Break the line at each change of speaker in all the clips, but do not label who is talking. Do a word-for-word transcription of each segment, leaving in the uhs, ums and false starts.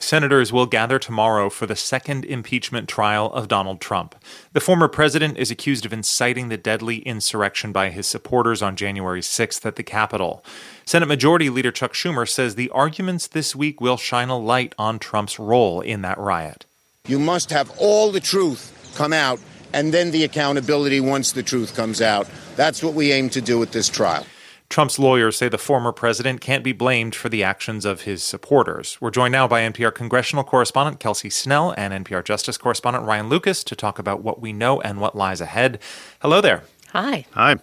Senators will gather tomorrow for the second impeachment trial of Donald Trump. The former president is accused of inciting the deadly insurrection by his supporters on January sixth at the Capitol. Senate Majority Leader Chuck Schumer says the arguments this week will shine a light on Trump's role in that riot.
You must have all the truth come out, and then the accountability once the truth comes out. That's what we aim to do with this trial.
Trump's lawyers say the former president can't be blamed for the actions of his supporters. We're joined now by N P R congressional correspondent Kelsey Snell and N P R Justice correspondent Ryan Lucas to talk about what we know and what lies ahead. Hello there.
Hi.
Hi.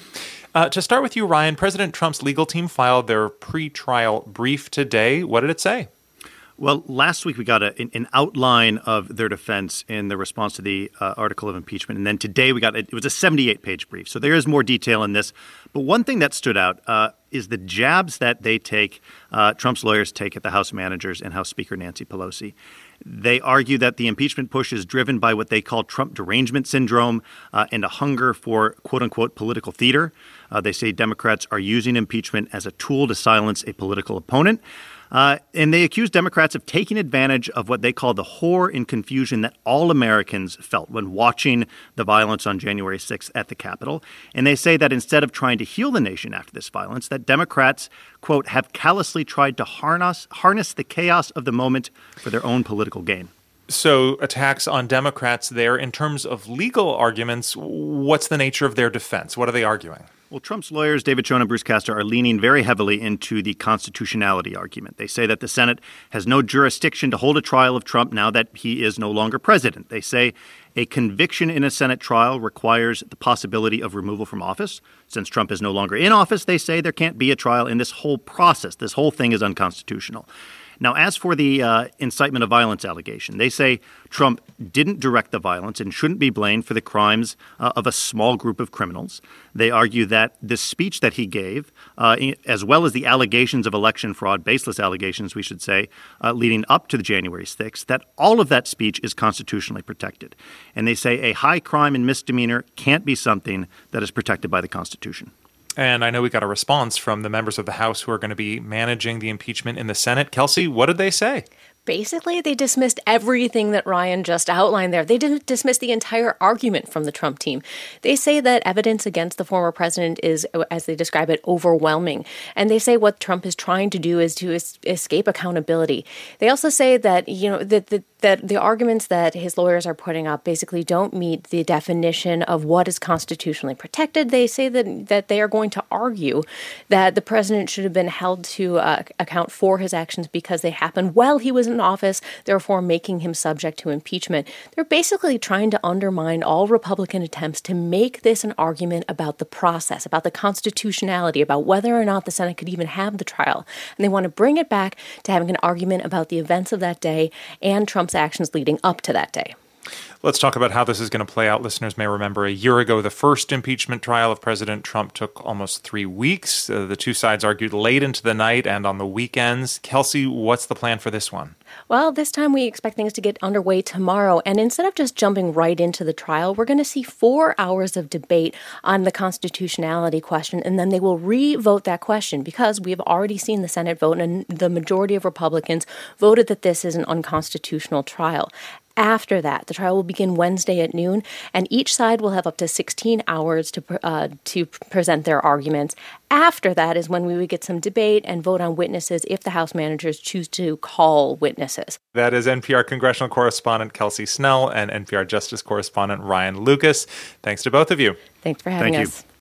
Uh, to start with you, Ryan, President Trump's legal team filed their pre-trial brief today. What did it say?
Well, last week we got a, an outline of their defense in the response to the uh, article of impeachment. And then today we got – it was a seventy-eight page brief. So there is more detail in this. But one thing that stood out uh, is the jabs that they take uh, – Trump's lawyers take at the House managers and House Speaker Nancy Pelosi. They argue that the impeachment push is driven by what they call Trump derangement syndrome uh, and a hunger for, quote-unquote, political theater. Uh, they say Democrats are using impeachment as a tool to silence a political opponent. Uh, and they accuse Democrats of taking advantage of what they call the horror and confusion that all Americans felt when watching the violence on January sixth at the Capitol. And they say that instead of trying to heal the nation after this violence, that Democrats, quote, have callously tried to harness, harness the chaos of the moment for their own political gain.
So attacks on Democrats there. In terms of legal arguments, what's the nature of their defense? What are they arguing?
Well, Trump's lawyers, David Schoen and Bruce Castor, are leaning very heavily into the constitutionality argument. They say that the Senate has no jurisdiction to hold a trial of Trump now that he is no longer president. They say a conviction in a Senate trial requires the possibility of removal from office. Since Trump is no longer in office, they say there can't be a trial, and this whole process, this whole thing is unconstitutional. Now, as for the uh, incitement of violence allegation, they say Trump didn't direct the violence and shouldn't be blamed for the crimes uh, of a small group of criminals. They argue that the speech that he gave, uh, as well as the allegations of election fraud, baseless allegations, we should say, uh, leading up to the January sixth, that all of that speech is constitutionally protected. And they say a high crime and misdemeanor can't be something that is protected by the Constitution.
And I know we got a response from the members of the House who are going to be managing the impeachment in the Senate. Kelsey, what did they say?
Basically, they dismissed everything that Ryan just outlined there. They didn't dismiss the entire argument from the Trump team. They say that evidence against the former president is, as they describe it, overwhelming. And they say what Trump is trying to do is to es- escape accountability. They also say that, you know, that the, that the arguments that his lawyers are putting up basically don't meet the definition of what is constitutionally protected. They say that, that they are going to argue that the president should have been held to uh, account for his actions because they happened while he was in office, therefore making him subject to impeachment. They're basically trying to undermine all Republican attempts to make this an argument about the process, about the constitutionality, about whether or not the Senate could even have the trial. And they want to bring it back to having an argument about the events of that day and Trump's actions leading up to that day.
Let's talk about how this is going to play out. Listeners may remember a year ago, the first impeachment trial of President Trump took almost three weeks. Uh, the two sides argued late into the night and on the weekends. Kelsey, what's the plan for this one?
Well, this time we expect things to get underway tomorrow. And instead of just jumping right into the trial, we're going to see four hours of debate on the constitutionality question. And then they will re-vote that question because we have already seen the Senate vote and the majority of Republicans voted that this is an unconstitutional trial. After that, the trial will begin Wednesday at noon, and each side will have up to sixteen hours to uh, to present their arguments. After that is when we would get some debate and vote on witnesses if the House managers choose to call witnesses.
That is N P R congressional correspondent Kelsey Snell and N P R Justice correspondent Ryan Lucas. Thanks to both of you.
Thanks for having
Thank
us.
You.